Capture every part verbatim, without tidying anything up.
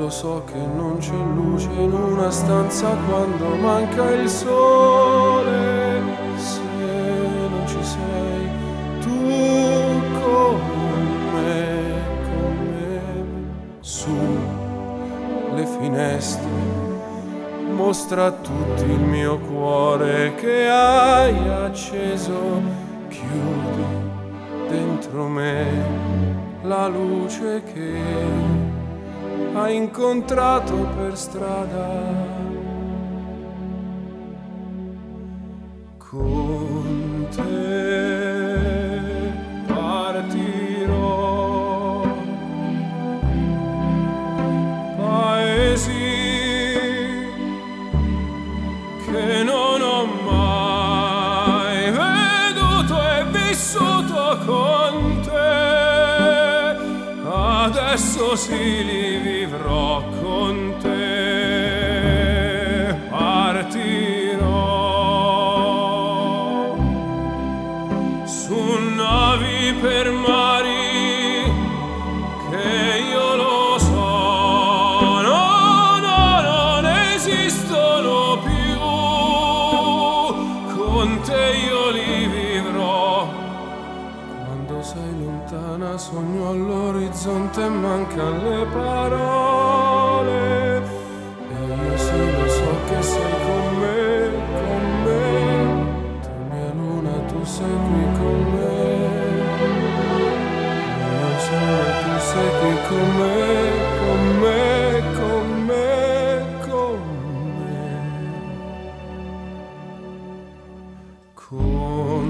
so che non c'è luce in una stanza quando manca il sole. Se non ci sei tu con me, con me, su le finestre mostra a tutti il mio cuore che hai acceso, chiudi dentro me la luce che hai incontrato per strada. Con te partirò, paesi che non ho mai veduto e vissuto con te, adesso sì li vivrò con te. Partirò su navi per mari che io lo so, no, no, non esistono più, con te io li vivrò. Quando sei lontana sogno all'orizzonte e mancano le parole, e io sì lo so che sei con me, con me, tu mia luna, tu sei qui con me, mio sole, tu sei qui con me, con me, con me, con me. Con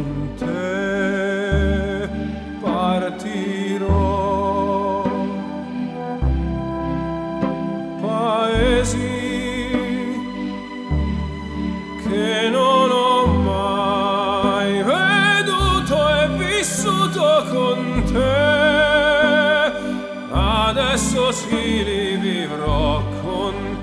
te partirò, paesi che non ho mai veduto e vissuto con te, adesso sì li vivrò con te.